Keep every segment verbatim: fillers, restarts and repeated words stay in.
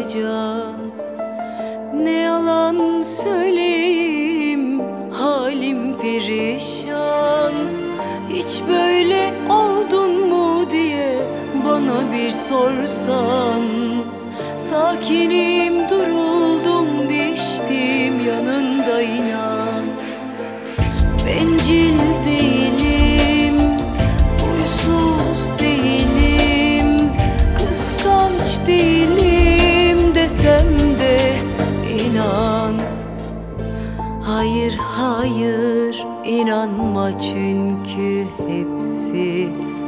heyecan. Ne yalan söyleyeyim, halim perişan. Hiç böyle oldun mu diye bana bir sorsan. Sakinim, duruldum, diştim yanında inan. Bencil değilim, huysuz değilim, kıskanç değilim desem de inan. Hayır hayır inanma, çünkü hepsi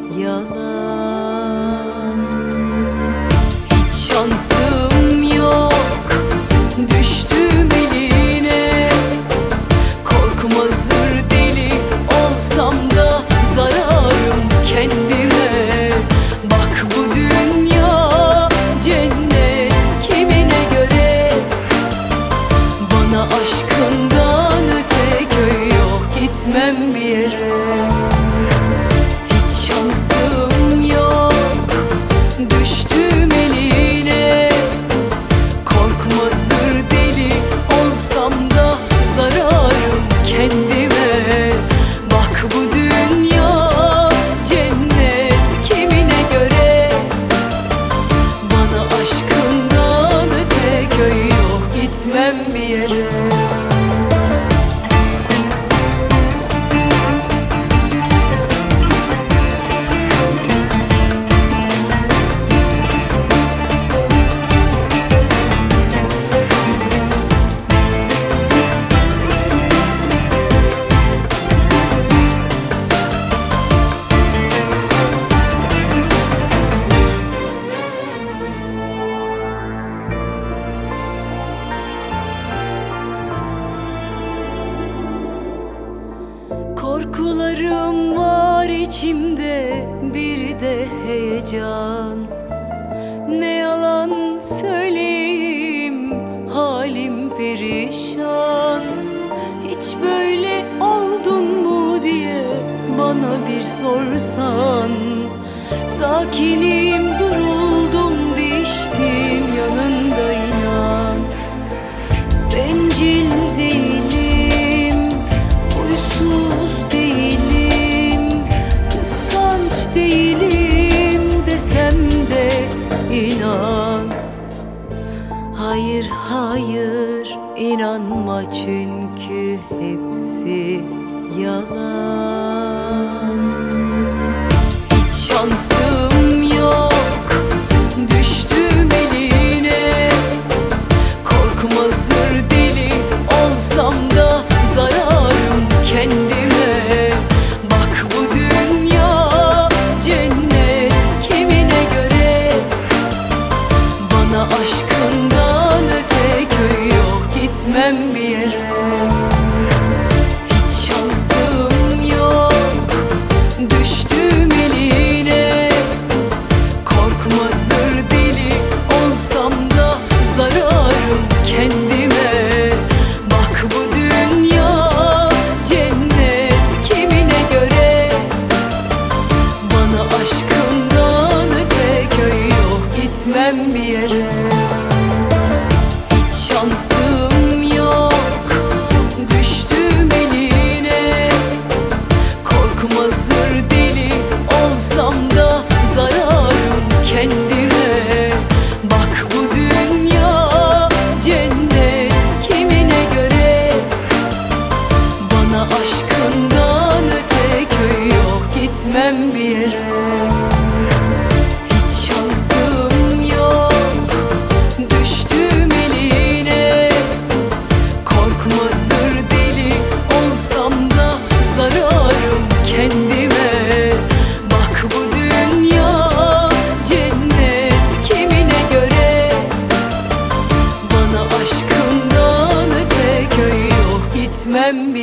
yalan. Hiç şansım yok, düştüm eline. Korkmaz deli olsam da zararım kendime. Bak bu dünya cennet kimine göre. Bana aşkından öte köy yok, gitmem bir yere. Hiç şansım yok, düştüm eline. Korkmaz deli olsam da zararım kendime. Bak bu dünya cennet kimine göre. Bana aşkından öte köy yok, gitmem bir yere. Korkularım var içimde, bir de heyecan. Ne yalan söyleyeyim, halim perişan. Hiç böyle oldun mu diye bana bir sorsan. Sakinim, duruldum, diştim yanında inan. Bencil değilim, huysuz değilim, kıskanç değilim desem de inan. Hayır hayır inanma, çünkü hepsi yalan. Hiç şansım yok, düştüm eline. Korkmaz deli olsam da zararım kendime. Bak bu dünya cennet kimine göre. Bana aşkından öte köy yok, gitmem bir yere. Hiç şansım yok, düştüm eline. Korkmaz deli olsam da zararım kendime. Bak bu dünya cennet kimine göre. Bana aşkından öte köy yok, gitmem bir yere. Hiç şansım yok, düştüm eline. Korkmaz deli olsam da zararım kendime. Bak bu dünya cennet kimine göre. Bana aşkından öte köy yok, gitmem bir yere. Hiç şansım yok, düştüm eline. Korkmaz deli olsam da zararım kendime. Bak bu dünya cennet kimine göre. Bana aşkından öte köy yok, gitmem bir